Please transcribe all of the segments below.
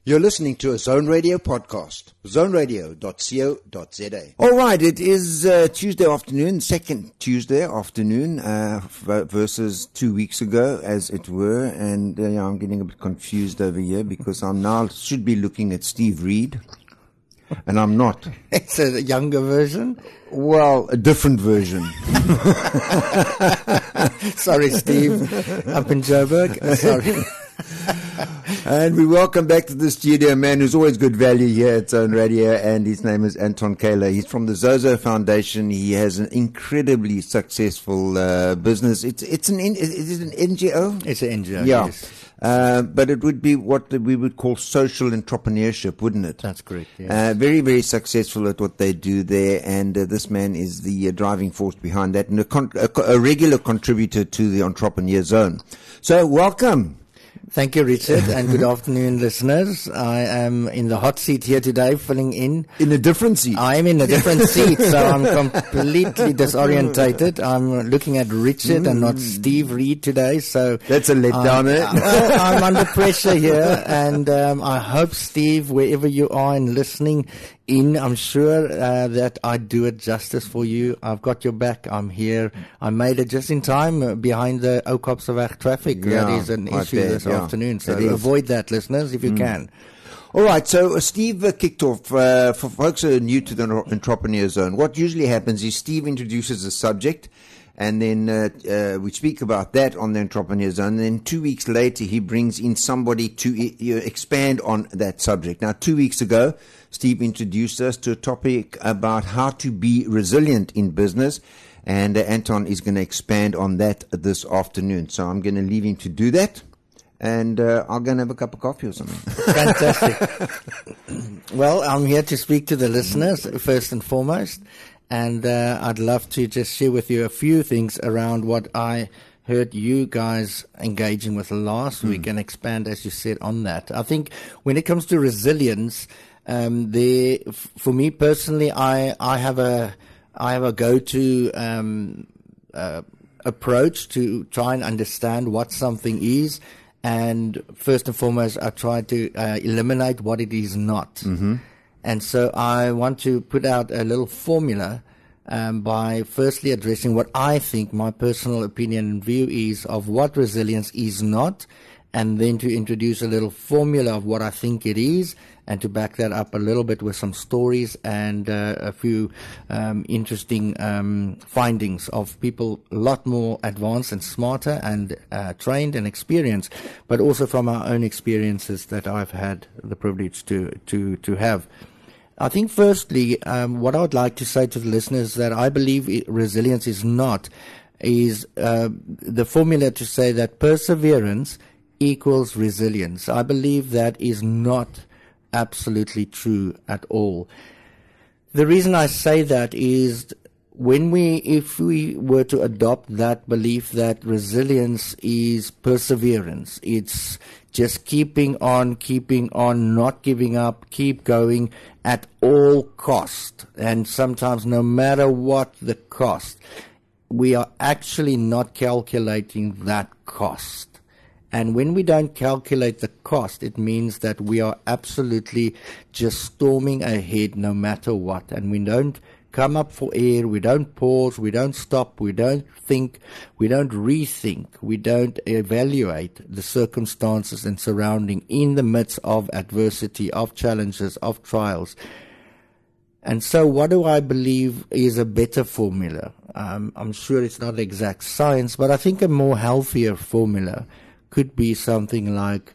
You're listening to a Zone Radio podcast, zoneradio.co.za. All right, it is Tuesday afternoon, second Tuesday afternoon versus 2 weeks ago, as it were. And I'm getting a bit confused over here because I'm now should be looking at Steve Reed, and I'm not. It's a younger version? Well, a different version. Sorry, Steve, up in Joburg. Sorry. And we welcome back to the studio a man who's always good value here at Zone Radio, and his name is Anton Kaler. He's from the Zozo Foundation. He has an incredibly successful business. Is it an NGO? It's an NGO, yeah. Yes. But it would be what we would call social entrepreneurship, wouldn't it? That's correct, yes. Very, very successful at what they do there, and this man is the driving force behind that, and a regular contributor to the Entrepreneur Zone. So, welcome. Thank you, Richard, and good afternoon, listeners. I am in the hot seat here today, filling in. In a different seat? I am in a different seat, so I'm completely disorientated. I'm looking at Richard and not Steve Reed today, so... That's a letdown, eh? I'm under pressure here, and I hope, Steve, wherever you are and listening in, I'm sure that I do it justice for you. I've got your back. I'm here. I made it just in time behind the Oudtshoornweg traffic. Yeah, that is an issue this afternoon. So avoid that, listeners, if you can. All right. So Steve kicked off. For folks who are new to the Entrepreneur Zone, what usually happens is Steve introduces a subject, and then we speak about that on the Entrepreneur Zone. And then 2 weeks later, he brings in somebody to expand on that subject. Now, 2 weeks ago, Steve introduced us to a topic about how to be resilient in business, and Anton is going to expand on that this afternoon. So I'm going to leave him to do that, and I'll go and have a cup of coffee or something. Fantastic. Well, I'm here to speak to the listeners, first and foremost, and I'd love to just share with you a few things around what I heard you guys engaging with last week and expand, as you said, on that. I think when it comes to resilience, for me personally, I have a go-to approach to try and understand what something is, and first and foremost, I try to eliminate what it is not. Mm-hmm. And so I want to put out a little formula by firstly addressing what I think my personal opinion and view is of what resilience is not, and then to introduce a little formula of what I think it is, and to back that up a little bit with some stories and a few interesting findings of people a lot more advanced and smarter and trained and experienced, but also from our own experiences that I've had the privilege to have. I think firstly, what I would like to say to the listeners that I believe resilience is not is the formula to say that perseverance equals resilience. I believe that is not absolutely true at all. The reason I say that is if we were to adopt that belief that resilience is perseverance, it's just keeping on, not giving up, keep going at all cost, and sometimes no matter what the cost, we are actually not calculating that cost. And when we don't calculate the cost, it means that we are absolutely just storming ahead no matter what. And we don't come up for air, we don't pause, we don't stop, we don't think, we don't rethink, we don't evaluate the circumstances and surrounding in the midst of adversity, of challenges, of trials. And so what do I believe is a better formula? I'm sure it's not exact science, but I think a more healthier formula could be something like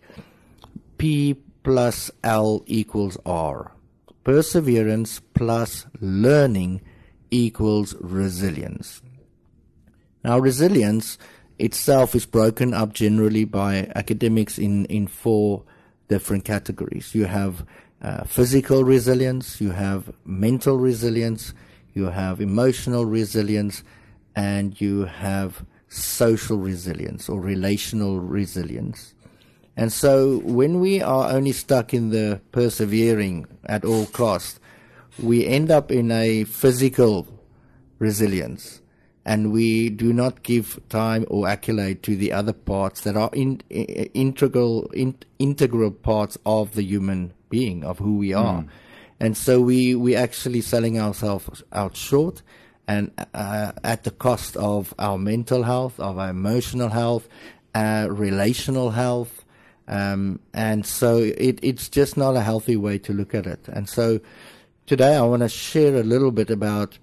P plus L equals R. Perseverance plus learning equals resilience. Now, resilience itself is broken up generally by academics in four different categories. You have physical resilience, you have mental resilience, you have emotional resilience, and you have social resilience or relational resilience. And so when we are only stuck in the persevering at all costs, we end up in a physical resilience. and we do not give time or accolade to the other parts that are integral parts of the human being, of who we are. And so we actually selling ourselves out short, and at the cost of our mental health, of our emotional health, relational health. And so it's just not a healthy way to look at it. And so today I want to share a little bit about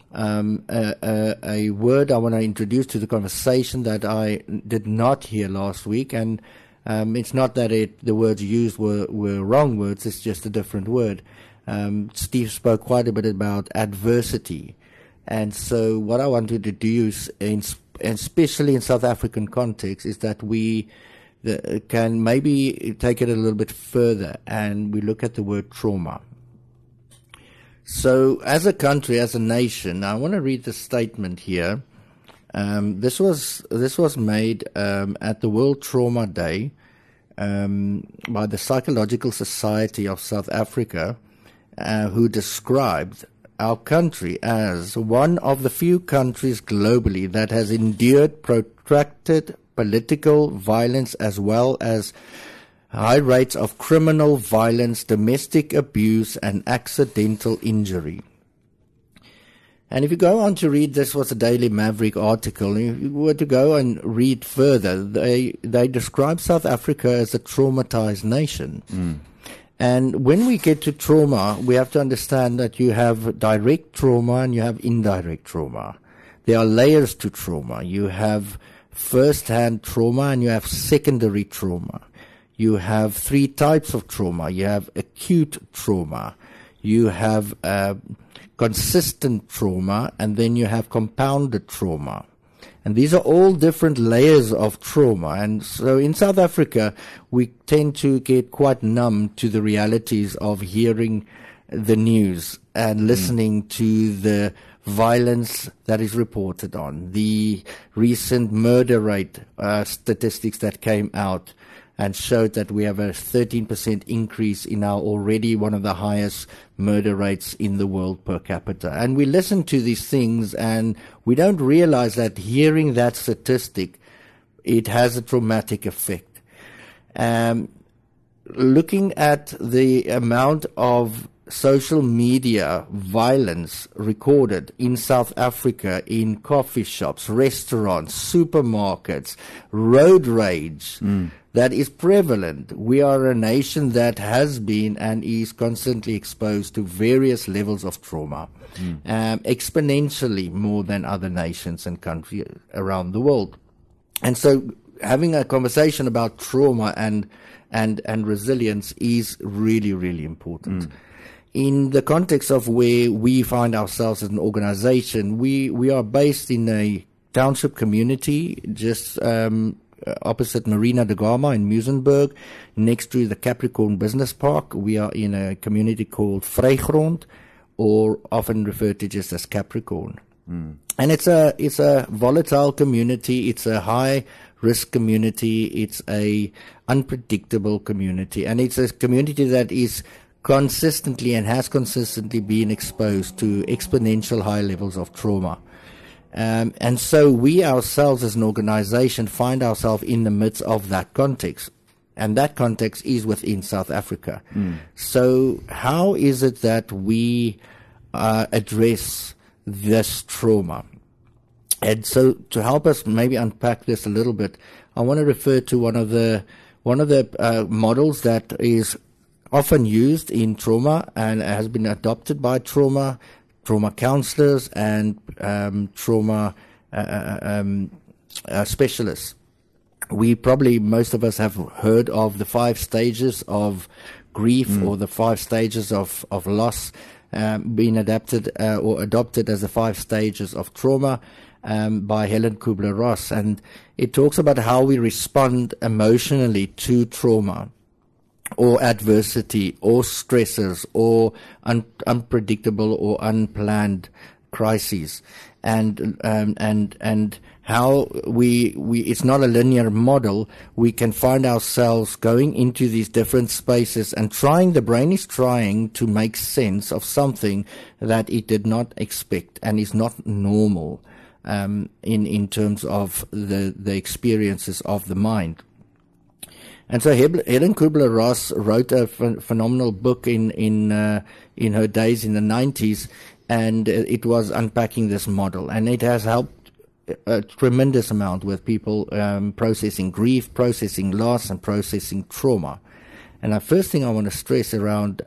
a word I want to introduce to the conversation that I did not hear last week. And it's not that the words used were wrong words, it's just a different word. Steve spoke quite a bit about adversity. And so what I wanted to do is, especially in South African context, is that we can maybe take it a little bit further, and we look at the word trauma. So as a country, as a nation, I want to read the statement here. This was made at the World Trauma Day by the Psychological Society of South Africa, who described our country as one of the few countries globally that has endured protracted political violence as well as high rates of criminal violence, domestic abuse, and accidental injury. And if you go on to read, this was a Daily Maverick article, and if you were to go and read further, they describe South Africa as a traumatized nation. And when we get to trauma, we have to understand that you have direct trauma and you have indirect trauma. There are layers to trauma. You have first-hand trauma and you have secondary trauma. You have three types of trauma. You have acute trauma. You have consistent trauma, and then you have compounded trauma. And these are all different layers of trauma. And so in South Africa, we tend to get quite numb to the realities of hearing the news and listening to the violence that is reported on, the recent murder rate statistics that came out and showed that we have a 13% increase in our already one of the highest murder rates in the world per capita. And we listen to these things and we don't realize that hearing that statistic, it has a traumatic effect. Looking at the amount of social media violence recorded in South Africa in coffee shops, restaurants, supermarkets, road rage, that is prevalent. We are a nation that has been and is constantly exposed to various levels of trauma, exponentially more than other nations and countries around the world. And so having a conversation about trauma and resilience is really, really important. In the context of where we find ourselves as an organization, we are based in a township community just opposite Marina de Gama in Muizenberg, next to the Capricorn Business Park. We are in a community called Vrygrond, or often referred to just as Capricorn. And it's a volatile community. It's a high risk community. It's a unpredictable community, and it's a community that is consistently and has consistently been exposed to exponential high levels of trauma. And so we ourselves as an organization find ourselves in the midst of that context. And that context is within South Africa. So how is it that we address this trauma? And so to help us maybe unpack this a little bit, I want to refer to one of the models that is often used in trauma and has been adopted by trauma counselors and trauma specialists. Most of us have heard of the 5 stages of grief or the 5 stages of loss being adapted or adopted as the 5 stages of trauma by Helen Kubler-Ross. And it talks about how we respond emotionally to trauma, or adversity, or stresses, or unpredictable or unplanned crises, and how we it's not a linear model. We can find ourselves going into these different spaces and the brain is trying to make sense of something that it did not expect and is not normal. in terms of the experiences of the mind. And so Helen Kubler-Ross wrote a phenomenal book in her days in the 90s, and it was unpacking this model, and it has helped a tremendous amount with people processing grief, processing loss, and processing trauma. And the first thing I want to stress around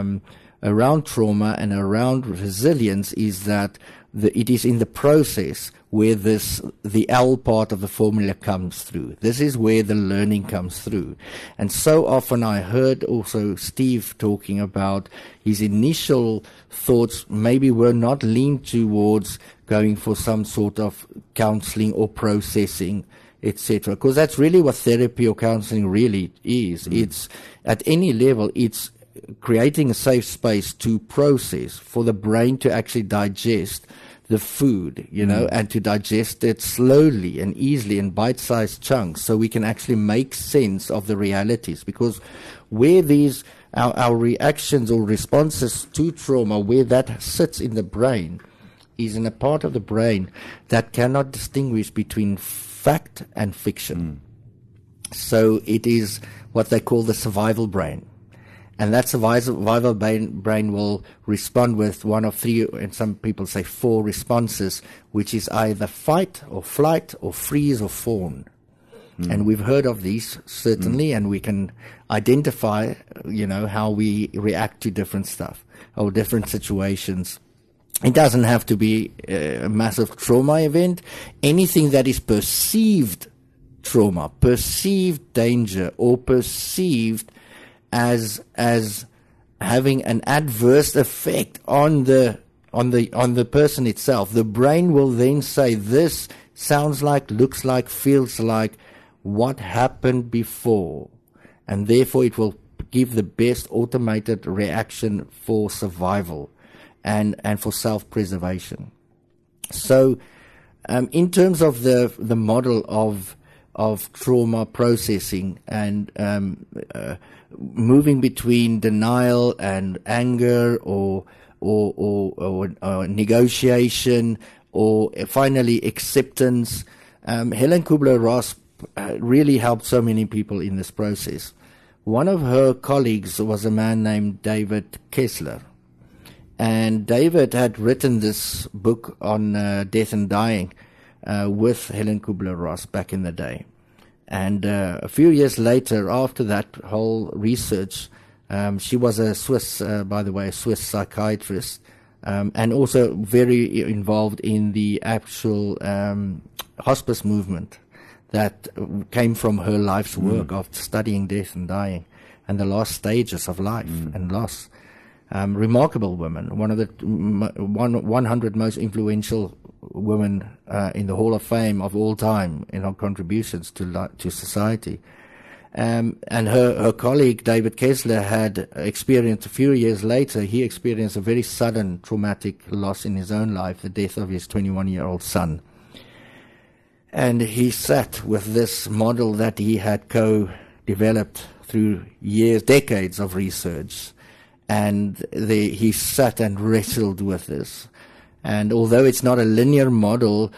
trauma and around resilience is that it is in the process where the L part of the formula comes through. This is where the learning comes through. And so often I heard also Steve talking about his initial thoughts maybe were not leaned towards going for some sort of counseling or processing, etc. Because that's really what therapy or counseling really is. It's at any level, it's creating a safe space to process, for the brain to actually digest the food, and to digest it slowly and easily in bite-sized chunks, so we can actually make sense of the realities. Because where our reactions or responses to trauma, where that sits in the brain, is in a part of the brain that cannot distinguish between fact and fiction. So it is what they call the survival brain. And that survival brain will respond with one of three, and some people say 4 responses, which is either fight or flight or freeze or fawn. And we've heard of these, certainly, and we can identify, how we react to different stuff or different situations. It doesn't have to be a massive trauma event. Anything that is perceived trauma, perceived danger, or perceived as having an adverse effect on the person itself, the brain will then say, this sounds like, looks like, feels like what happened before, and therefore it will give the best automated reaction for survival and for self-preservation. So in terms of the model of trauma processing and moving between denial and anger or negotiation or finally acceptance, Helen Kubler-Ross really helped so many people in this process. One of her colleagues was a man named David Kessler. And David had written this book on death and dying with Helen Kubler-Ross back in the day. And a few years later, after that whole research, she was a Swiss, by the way, a Swiss psychiatrist, and also very involved in the actual hospice movement that came from her life's work of studying death and dying and the last stages of life and loss. Remarkable woman, one of the 100 most influential women in the Hall of Fame of all time in her contributions to society. And her colleague, David Kessler, had experienced a few years later, he experienced a very sudden traumatic loss in his own life, the death of his 21-year-old son. And he sat with this model that he had co-developed through decades of research. And he sat and wrestled with this. And although it's not a linear model,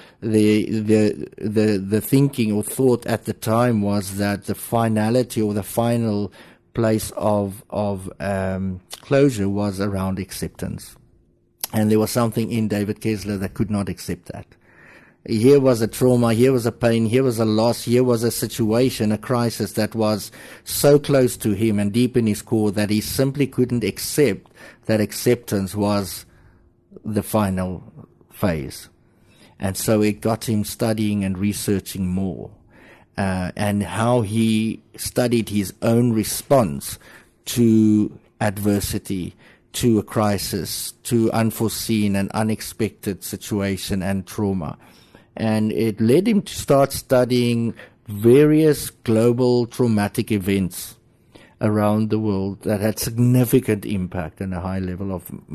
the thinking or thought at the time was that the finality or the final place of closure was around acceptance. And there was something in David Kessler that could not accept that. Here was a trauma, here was a pain, here was a loss, here was a situation, a crisis that was so close to him and deep in his core that he simply couldn't accept that acceptance was the final phase. And so it got him studying and researching more, and how he studied his own response to adversity, to a crisis, to unforeseen and unexpected situation and trauma. And it led him to start studying various global traumatic events around the world that had significant impact and a high level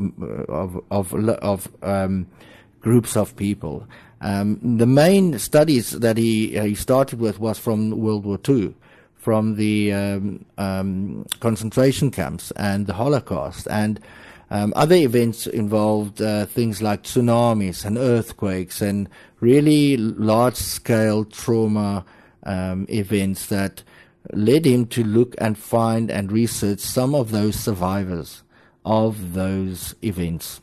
of groups of people. The main studies that he started with was from World War II, from the concentration camps and the Holocaust. And Other events involved things like tsunamis and earthquakes and really large-scale trauma events that led him to look and find and research some of those survivors of those events.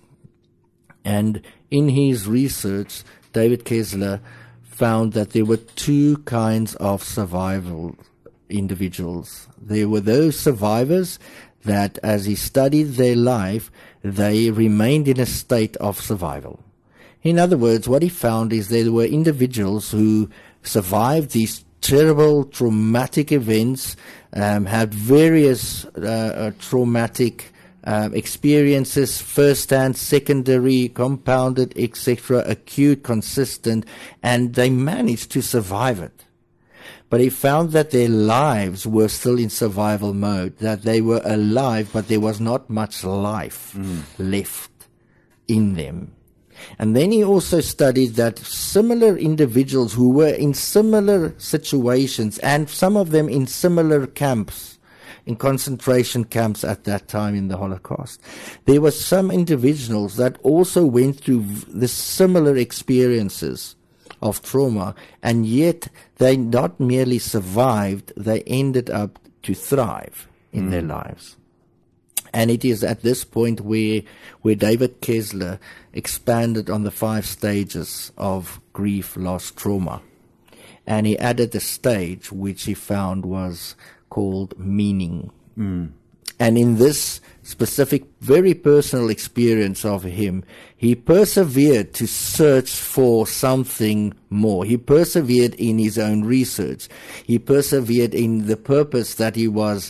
And in his research, David Kessler found that there were two kinds of survival individuals. There were those survivors that, as he studied their life, they remained in a state of survival. In other words, what he found is there were individuals who survived these terrible, traumatic events, had various traumatic experiences, first-hand, secondary, compounded, etc., acute, consistent, and they managed to survive it. But he found that their lives were still in survival mode, that they were alive, but there was not much life left in them. And then he also studied that similar individuals who were in similar situations, and some of them in similar camps, in concentration camps at that time in the Holocaust, there were some individuals that also went through the similar experiences of trauma, and yet they not merely survived, they ended up to thrive in their lives. And it is at this point where David Kessler expanded on the 5 stages of grief, loss, trauma. And he added a stage which he found was called meaning. And in this specific, very personal experience of him, he persevered to search for something more. He persevered in his own research. He persevered in the purpose that he was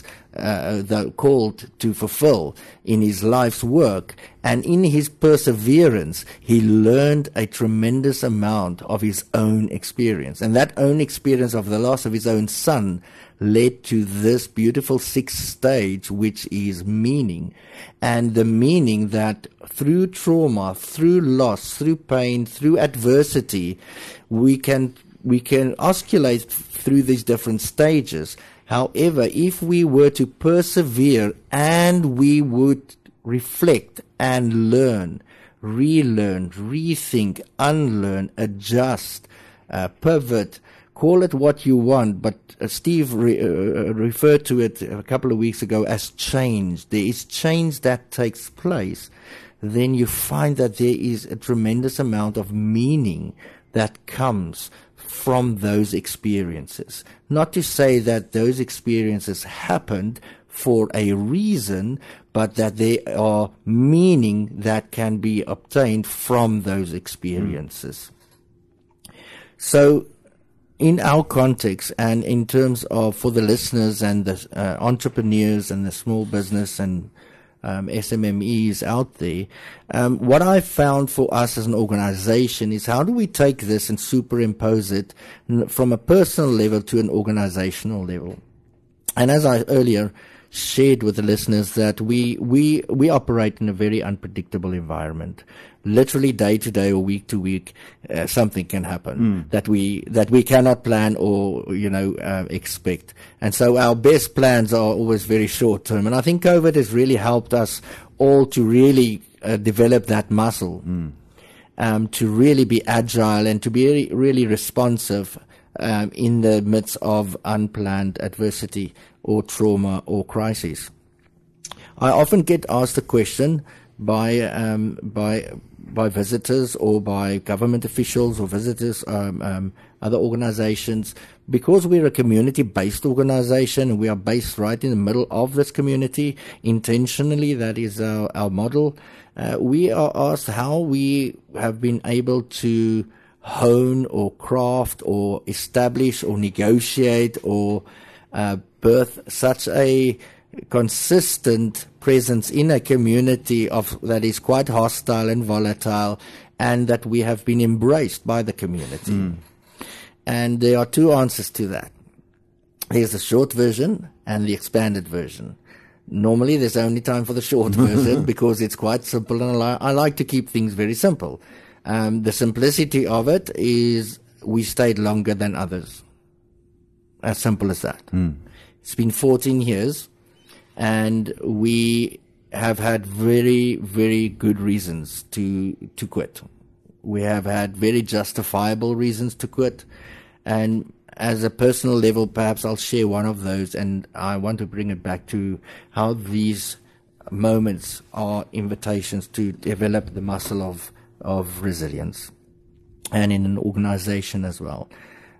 called to fulfill in his life's work. And in his perseverance, he learned a tremendous amount of his own experience. And that own experience of the loss of his own son led to this beautiful 6th stage, which is meaning. And the meaning that through trauma, through loss, through pain, through adversity, we can oscillate through these different stages. However, if we were to persevere and we would reflect and learn, relearn, rethink, unlearn, adjust, pivot, call it what you want, but Steve referred to it a couple of weeks ago as change. There is change that takes place. Then you find that there is a tremendous amount of meaning that comes from those experiences. Not to say that those experiences happened for a reason, but that there are meaning that can be obtained from those experiences. So, in our context, and in terms of for the listeners and the entrepreneurs and the small business and SMMEs out there, what I found for us as an organization is how do we take this and superimpose it from a personal level to an organizational level? And as I earlier shared with the listeners, that we operate in a very unpredictable environment. Literally day to day or week to week, something can happen that we cannot plan or expect. And so our best plans are always very short term. And I think COVID has really helped us all to really develop that muscle, to really be agile and to be really responsive in the midst of unplanned adversity or trauma or crisis. I often get asked the question by visitors or by government officials or visitors, other organizations, because we're a community-based organization and we are based right in the middle of this community, intentionally, that is our model. We are asked how we have been able to hone or craft or establish or negotiate or birth such a consistent presence in a community that is quite hostile and volatile, and that we have been embraced by the community. And there are 2 answers to that. There's the short version and the expanded version. Normally there's only time for the short version because it's quite simple, and I like to keep things very simple. The simplicity of it is we stayed longer than others. As simple as that. It's been 14 years. And we have had very, very good reasons to quit. We have had very justifiable reasons to quit. And as a personal level, perhaps I'll share one of those, and I want to bring it back to how these moments are invitations to develop the muscle of resilience, and in an organization as well.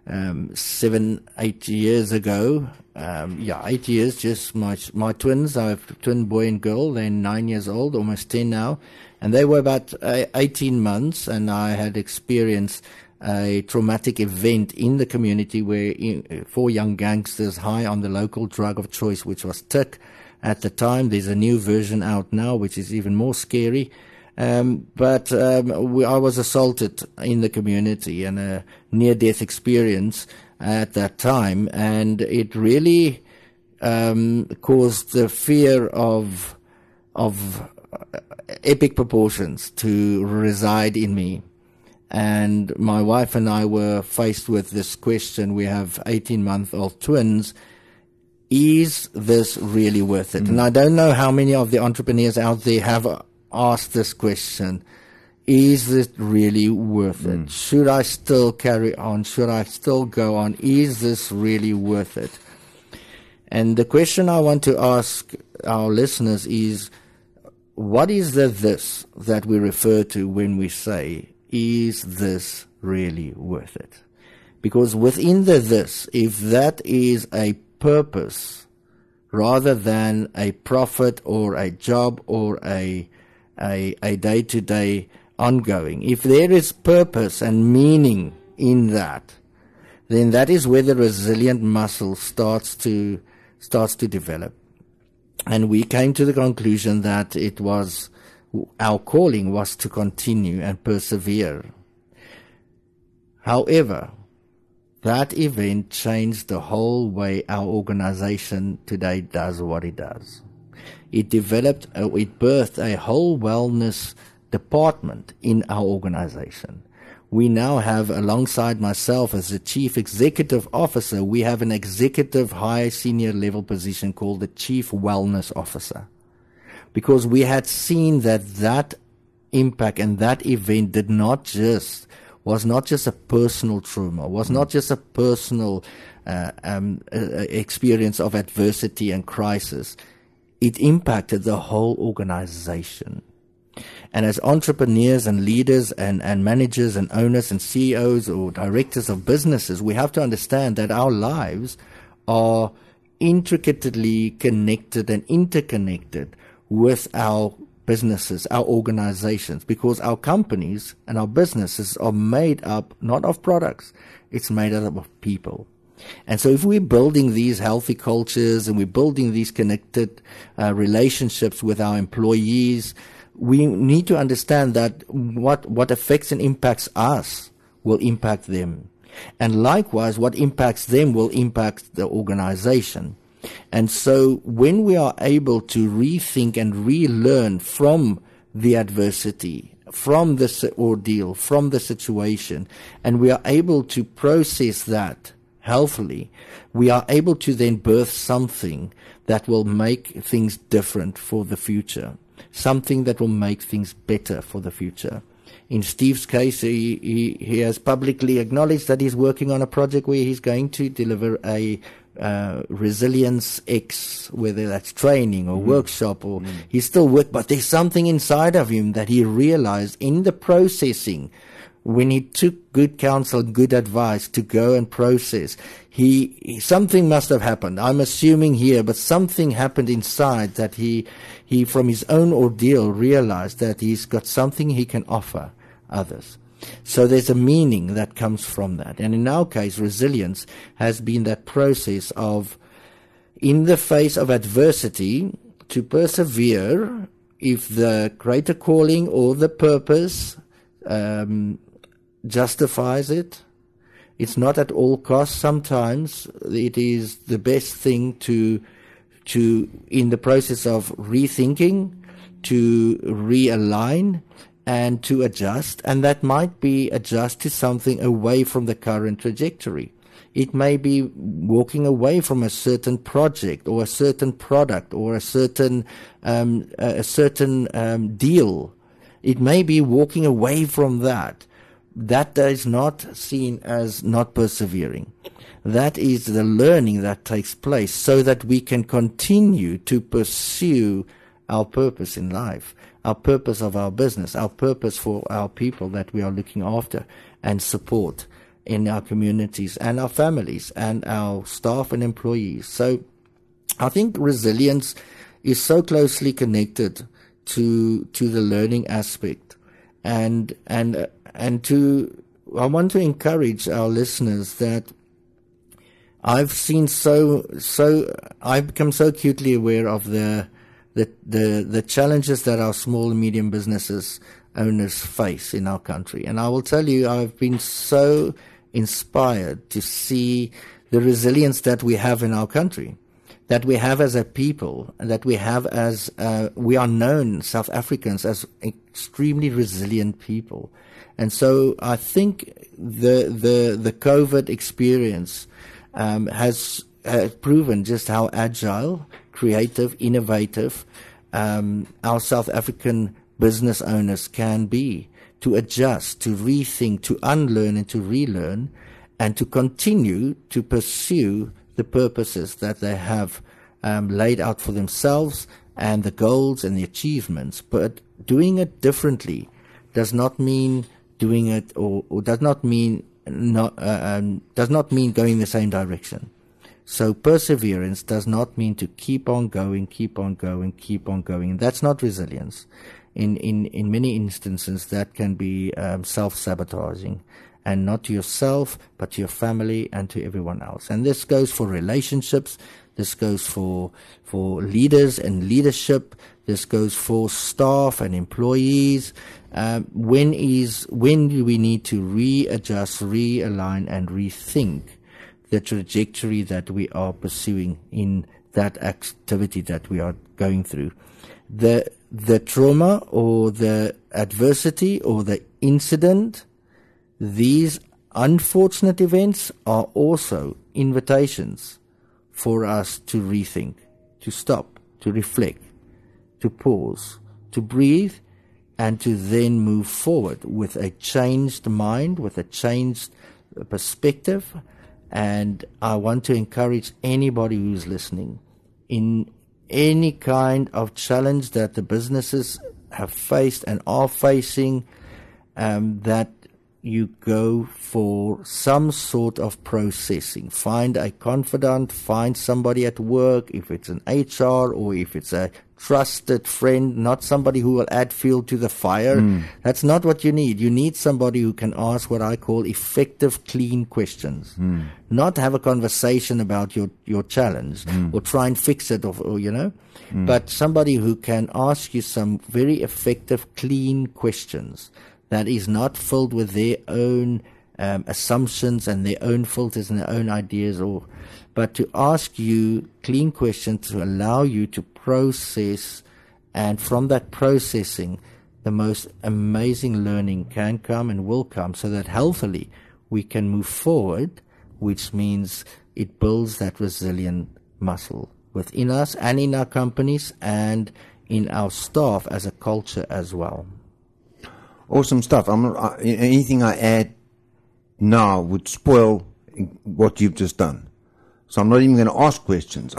7-8 years ago, 8 years, just my twins, I have a twin boy and girl, they're 9 years old, almost 10 now, and they were about 18 months, and I had experienced a traumatic event in the community where 4 young gangsters high on the local drug of choice, which was TIC at the time. There's a new version out now, which is even more scary. But I was assaulted in the community, and a near-death experience at that time, and it really caused the fear of epic proportions to reside in me. And my wife and I were faced with this question. We have 18-month-old twins. Is this really worth it? And I don't know how many of the entrepreneurs out there have asked this question. Is it really worth it? Should I still carry on? Should I still go on? Is this really worth it? And the question I want to ask our listeners is, what is the this that we refer to when we say, is this really worth it? Because within the this, if that is a purpose rather than a profit or a job or a day-to-day ongoing, if there is purpose and meaning in that, then that is where the resilient muscle starts to develop. And we came to the conclusion that it was our calling was to continue and persevere. However, that event changed the whole way our organization today does what it does. It birthed a whole wellness department in our organization. We now have, alongside myself as the Chief Executive Officer, we have an executive high senior level position called the Chief Wellness Officer. Because we had seen that impact and that event was not just a personal trauma, was not just a personal experience of adversity and crisis. It impacted the whole organization. And as entrepreneurs and leaders and managers and owners and CEOs or directors of businesses, we have to understand that our lives are intricately connected and interconnected with our businesses, our organizations, because our companies and our businesses are made up not of products, it's made up of people. And so if we're building these healthy cultures and we're building these connected relationships with our employees, we need to understand that what affects and impacts us will impact them. And likewise, what impacts them will impact the organization. And so when we are able to rethink and relearn from the adversity, from the ordeal, from the situation, and we are able to process that healthily, we are able to then birth something that will make things different for the future, something that will make things better for the future. In Steve's case, he has publicly acknowledged that he's working on a project where he's going to deliver a Resilience X, whether that's training or workshop, or he's still working, but there's something inside of him that he realized in the processing, when he took good counsel, good advice to go and process, something must have happened. I'm assuming here, but something happened inside that he from his own ordeal realized that he's got something he can offer others. So there's a meaning that comes from that. And in our case, resilience has been that process of, in the face of adversity, to persevere if the greater calling or the purpose justifies it. It's not at all costs. Sometimes it is the best thing to in the process of rethinking, to realign and to adjust, and that might be adjust to something away from the current trajectory. It may be walking away from a certain project or a certain product or a certain deal. It may be walking away from that. That is not seen as not persevering. That is the learning that takes place so that we can continue to pursue our purpose in life, our purpose of our business, our purpose for our people that we are looking after and support in our communities and our families and our staff and employees. So I think resilience is so closely connected to the learning aspect. And I want to encourage our listeners that I've become so acutely aware of the challenges that our small and medium businesses owners face in our country. And I will tell you, I've been so inspired to see the resilience that we have in our country, that we have as a people, that we have as we are known, South Africans, as extremely resilient people. And so I think the COVID experience has proven just how agile, creative, innovative our South African business owners can be, to adjust, to rethink, to unlearn and to relearn, and to continue to pursue the purposes that they have laid out for themselves and the goals and the achievements. But doing it differently does not mean doing it or does not mean going the same direction. So perseverance does not mean to keep on going. That's not resilience. In many instances, that can be self-sabotaging, and not to yourself, but to your family and to everyone else. And this goes for relationships. This goes for leaders and leadership. This goes for staff and employees. When do we need to readjust, realign, and rethink the trajectory that we are pursuing in that activity that we are going through? The trauma or the adversity or the incident, these unfortunate events are also invitations for us to rethink, to stop, to reflect, to pause, to breathe, and to then move forward with a changed mind, with a changed perspective. And I want to encourage anybody who's listening, in any kind of challenge that the businesses have faced and are facing, that you go for some sort of processing. Find a confidant, find somebody at work, if it's an HR or if it's a trusted friend, not somebody who will add fuel to the fire. That's not what you need. You need somebody who can ask what I call effective, clean questions. Not have a conversation about your challenge or try and fix it, but somebody who can ask you some very effective, clean questions that is not filled with their own assumptions and their own filters and their own ideas, but to ask you clean questions to allow you to process, and from that processing, the most amazing learning can come and will come, so that healthily we can move forward, which means it builds that resilient muscle within us and in our companies and in our staff as a culture as well. Awesome stuff. Anything I add now would spoil what you've just done. So I'm not even going to ask questions.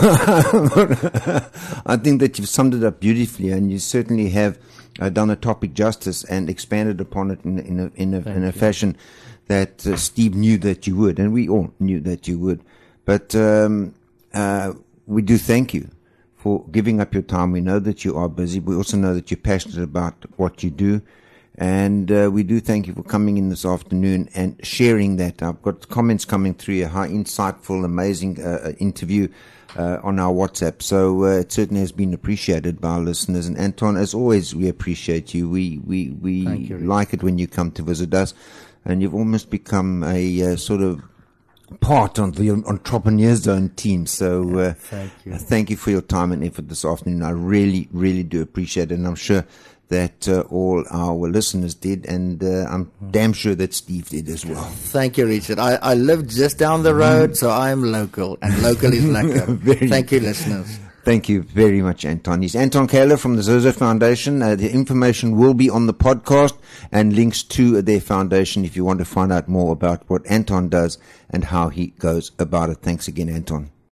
I think that you've summed it up beautifully, and you certainly have done the topic justice and expanded upon it in a fashion that Steve knew that you would, and we all knew that you would. But we do thank you for giving up your time. We know that you are busy. We also know that you're passionate about what you do. And we do thank you for coming in this afternoon and sharing that. I've got comments coming through, a high insightful, amazing interview on our WhatsApp. So it certainly has been appreciated by our listeners. And Anton, as always, we appreciate you. We like it when you come to visit us. And you've almost become a sort of part of the Entrepreneur Zone team. So thank you. Thank you for your time and effort this afternoon. I really, really do appreciate it. And I'm sure that all our listeners did, and I'm damn sure that Steve did as well. Thank you, Richard. I live just down the road, so I'm local, and local is lekker. Thank you, listeners. Thank you very much, Anton. He's Anton Kaler from the Zozo Foundation. The information will be on the podcast and links to their foundation if you want to find out more about what Anton does and how he goes about it. Thanks again, Anton.